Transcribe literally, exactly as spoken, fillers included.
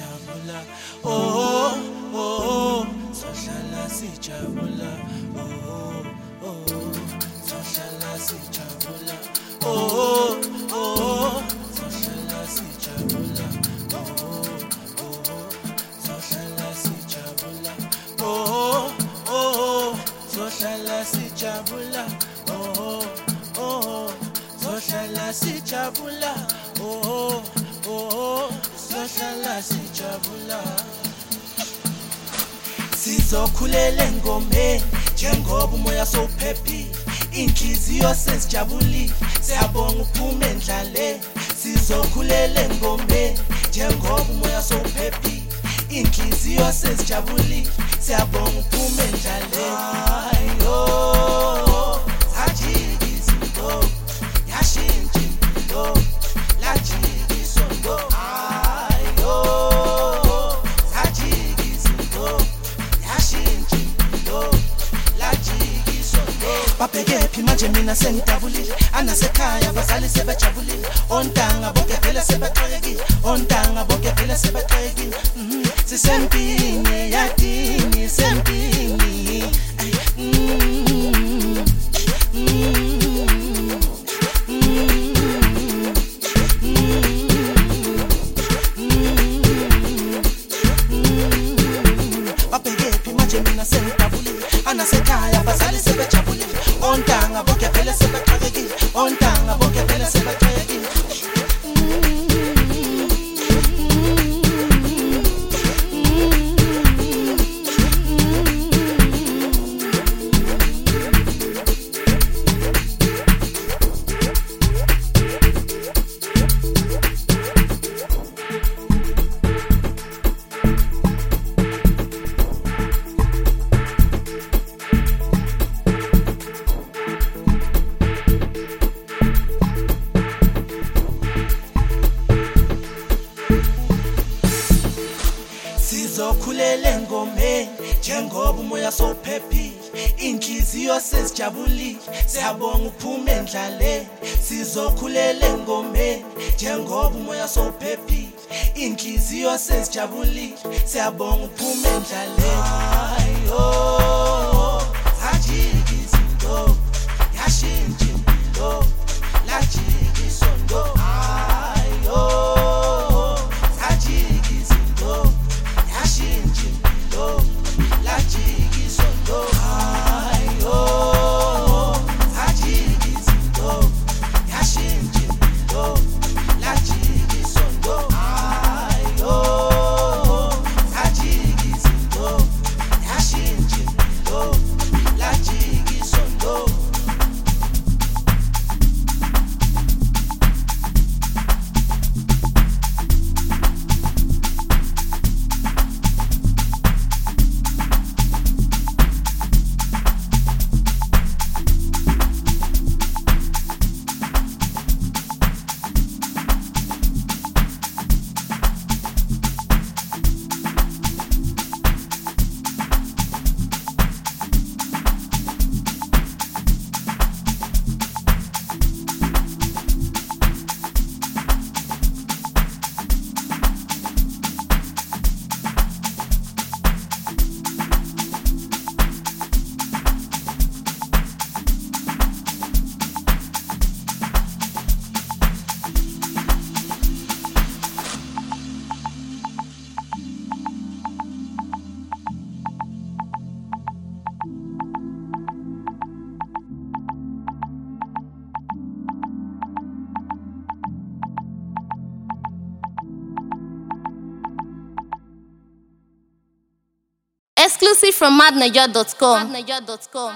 sijabula, oh oh, sohlala sijabula, oh oh, sohlala sijabula, oh oh, sohlala sijabula, oh oh, sohlala sijabula, oh oh, sohlala sijabula, oh oh, sohlala sijabula, oh oh, sohlala sijabula. Sizokhulela engomeni njengoba umoya sowuphephile, inhliziyo sesijabulile, siyabonga uphuma endlaleni. Sizokhulela engomeni njengoba umoya sowuphephile, inhliziyo sesijabulile, siyabonga uphuma endlaleni. Ayo sajika izinto, yashintsha impilo, lajika isondo. Ayo sajika izinto, yashintsha impilo, lajika isondo. Babhekephi manje mina sengidabulile, anasekhaya abazali sebejabulile, ontanga bonke vele sebaxakekile, ontanga bonke vele sebaxakekile. Sisempini yadini sempini, babhekephi manje mina sengidabulile, anasekhaya abazali sebejabulile, ontanga bonke vele sebaxakekile, ontanga bonke vele sebaxakekile. Sizokhulela engomeni njengoba umoya sowuphephile, inhliziyo sesijabulile, siyabonga uphuma endlaleni. Sizokhulela engomeni njengoba umoya sowuphephile, inhliziyo sesijabulile, siyabonga uphuma endlaleni. Ayo sajika izinto, yashintsha impilo, lajika isondo. Ayo sajika izinto, yashintsha impilo, lajika isondo. Ayo sajika izinto, yashintsha impilo, lajika isondo. Ayo sajika izinto, yashintsha impilo, lajika isondo. Exclusive from madnaja dot com.